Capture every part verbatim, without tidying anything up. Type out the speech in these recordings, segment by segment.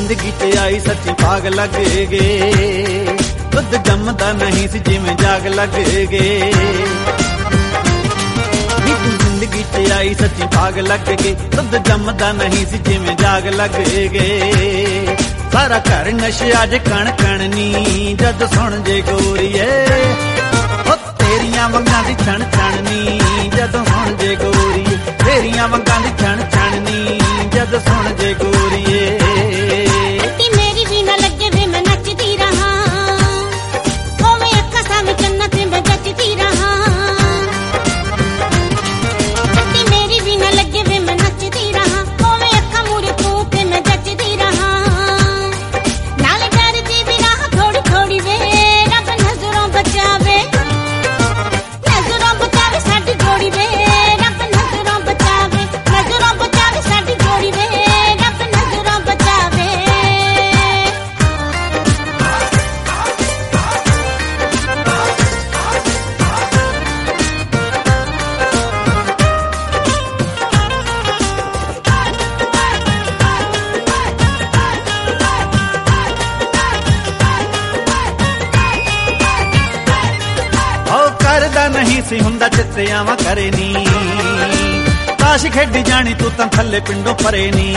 ਜ਼ਿੰਦਗੀ ਤੇ ਆਈ ਸੱਚੀ ਭਾਗ ਲੱਗ ਗਏ, ਦੁੱਧ ਜੰਮਦਾ ਨਹੀਂ ਸੀ ਜਿਵੇਂ ਜਾਗ ਲੱਗ ਗਏ। ਨੀ ਤੂੰ ਜ਼ਿੰਦਗੀ ਤੇ ਆਈ ਸੱਚੀ ਭਾਗ ਲੱਗ ਗਏ, ਦੁੱਧ ਜੰਮਦਾ ਨਹੀਂ ਸੀ ਜਿਵੇਂ ਜਾਗ ਲੱਗ ਗਏ। ਸਾਰਾ ਘਰ ਨਸ਼ਿਆ ਜੇ ਕਣ ਕਣ ਨੀ ਜਦ ਸੁਣ ਜੇ ਗੋਰੀਏ, ਉਹ ਤੇਰੀਆਂ ਵੰਗਾਂ ਦੀ ਛਣ ਛਣ ਨੀ ਜਦੋਂ ਸੁਣ ਜੇ ਗੋਰੀਏ, ਤੇਰੀਆਂ ਵੰਗਾਂ ਦੀ ਛਣ ਛਣ ਨੀ ਜਦ ਸੁਣ ਜੇ ਗੋਰੀਏ। ਅੱਤੀ ਮੇਰੀ ਵੀ ਨਾ ਲੱਗੇ ਵੇ ਮੈਂ ਨੱਚਦੀ ਰਹਾਂ, ਹੋਵੇ ਅੱਖਾਂ ਸਾਹਮਣੇ ਜੰਨਤ ਮੈਂ ਜੱਚਦੀ ਰਹਾਂ। ਅੱਤੀ ਮੇਰੀ ਵੀ ਨਾ ਲੱਗੇ ਵੇ ਮੈਂ ਨੱਚਦੀ ਰਹਾਂ, ਹੋਵੇ ਅੱਖਾਂ ਮੂਰੇ ਤੂੰ ਤੇ ਮੈਂ ਜੱਚਦੀ ਰਹਾਂ। ਨਾਲੇ ਡਰਦੀ ਵੀ ਰਾਹ ਥੋੜੀ ਥੋੜੀ ਵੇ, ਰੱਬ ਨਜ਼ਰੋਂ ਬਚਾਵੇ, ਨਜ਼ਰੋਂ ਬਚਾਵੇ ਸਾਡੀ ਜੋੜੀ ਵੇ, ਰੱਬ ਨਜ਼ਰੋਂ ਬਚਾਵੇ, ਨਜ਼ਰੋਂ ਬਚਾਵੇ ਸਾਡੀ ਜੋੜੀ ਵੇ, ਰੱਬ ਨਜ਼ਰੋਂ ਬਚਾਵੇ। ਉਹ ਕਰਦਾ ਨਹੀਂ ਸੀ ਹੁੰਦਾ ਚਿੱਤੇ ਆਵਾਂ ਕਰੇ ਨੀ, ਤਾਸ਼ ਖੇਡੀ ਜਾਣੀ ਤੂੰ ਤਾਂ ਥੱਲੇ ਪਿੰਡੋਂ ਪਰੇ ਨੀ।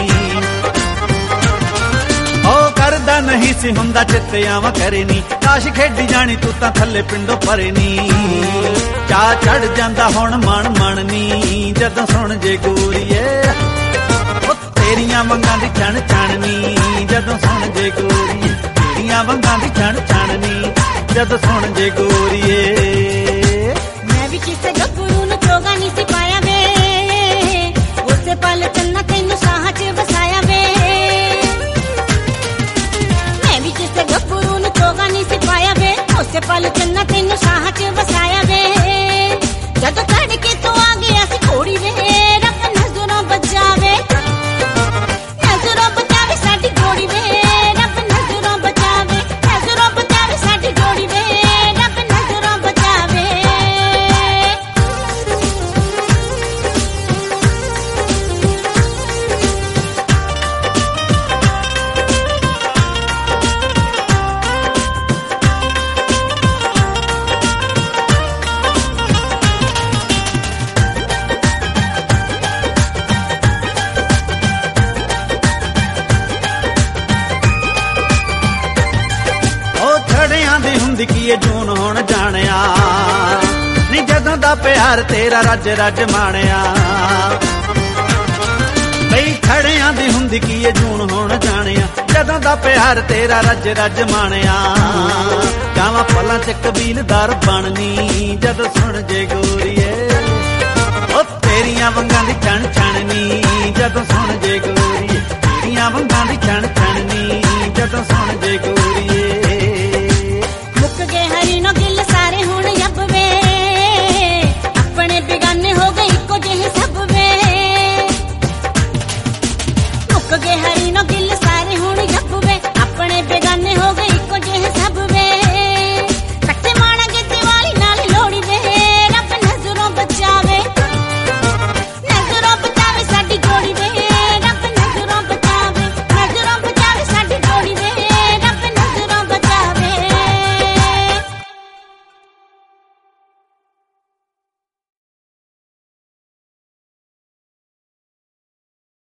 ਉਹ ਕਰਦਾ ਨਹੀਂ ਸੀ ਹੁੰਦਾ ਚਿੱਤੇ ਆਵਾਂ ਕਰੇ ਨੀ, ਤਾਸ਼ ਖੇਡੀ ਜਾਣੀ ਤੂੰ ਤਾਂ ਥੱਲੇ ਪਿੰਡੋਂ ਪਰੇ ਨੀ। ਚਾਹ ਚੜ ਜਾਂਦਾ ਹੁਣ ਮਣ ਮਣ ਨੀ ਜਦੋਂ ਸੁਣ ਜੇ ਗੋਰੀਏ, ਉਹ ਤੇਰੀਆਂ ਵੰਗਾਂ ਦੀ ਛਣ ਛਣ ਨੀ ਜਦੋਂ ਸੁਣ ਜੇ ਗੋਰੀਏ, ਤੇਰੀਆਂ ਵੰਗਾਂ ਦੀ ਛਣ ਛਣ ਨੀ ਜਦੋਂ ਸੁਣ ਜੇ ਗੋਰੀਏ। ਮੈਂ ਵੀ ਕਿਸੇ ਗੱਭਰੂ ਨੂੰ ਚੋਗਾ ਨਹੀਂ ਸੀ ਪਾਇਆ ਵੇ, ਉਸੇ ਪਲ ਚੰਨਾ ਤੈਨੂੰ ਸਾਹਾਂ 'ਚ ਵਸਾਇਆ ਵੇ। ਮੈਂ ਵੀ ਕਿਸੇ ਗੱਭਰੂ ਨੂੰ ਚੋਗਾ ਨਹੀਂ ਸੀ ਪਾਇਆ ਵੇ, ਉਸੇ ਪਲ ਚੰਨਾ ਤੈਨੂੰ ਸਾਹਾਂ 'ਚ ਵਸਾਇਆ ਵੇ। ਜਦੋਂ ਤੜਕੇ ਤੋਂ ਆ ਗਿਆ ਸੀ ਘੋੜੀ ਵੇ, ਰੱਬ ਨਜ਼ਰੋਂ ਬਚਾਵੇ, ਨਜ਼ਰੋਂ ਬਚਾਵੇ ਸਾਡੀ ਜੋੜੀ ਵੇ, ਰੱਬ ਨਜ਼ਰੋਂ ਬਚਾਵੇ, ਨਜ਼ਰੋਂ ਬਚਾਵੇ ਸਾਡੀ ਜੋੜੀ ਵੇ, ਰੱਬ ਨਜ਼ਰੋਂ ਬਚਾਵੇ। ਛੜਿਆਂ ਦੀ ਹੁੰਦੀ ਕੀ ਏ ਜੂਨ ਹੁਣ ਜਾਣਿਆ ਨੀ, ਜਦੋਂ ਦਾ ਪਿਆਰ ਤੇਰਾ ਰੱਜ ਰੱਜ ਮਾਣਿਆ। ਬਈ ਛੜਿਆਂ ਦੀ ਹੁੰਦੀ ਕੀ ਏ ਜੂਨ ਹੁਣ ਜਾਣਿਆ, ਜਦੋਂ ਦਾ ਪਿਆਰ ਤੇਰਾ ਰੱਜ ਰੱਜ ਮਾਣਿਆ। ਜਾਵਾਂ ਪਲਾਂ ਚ ਕਬੀਲਦਾਰ ਬਣਨੀ ਜਦੋਂ ਸੁਣ ਜੇ ਗੋਰੀਏ, ਉਹ ਤੇਰੀਆਂ ਵੰਗਾਂ ਦੀ ਛਣ ਛਣ ਨੀ ਜਦੋਂ ਸੁਣ ਜੇ ਗੋਰੀਏ, ਤੇਰੀਆਂ ਵੰਗਾਂ ਦੀ ਛਣ ਛਣ ਨੀ ਜਦੋਂ ਸੁਣ ਜੇ ਗੋਰੀਏ।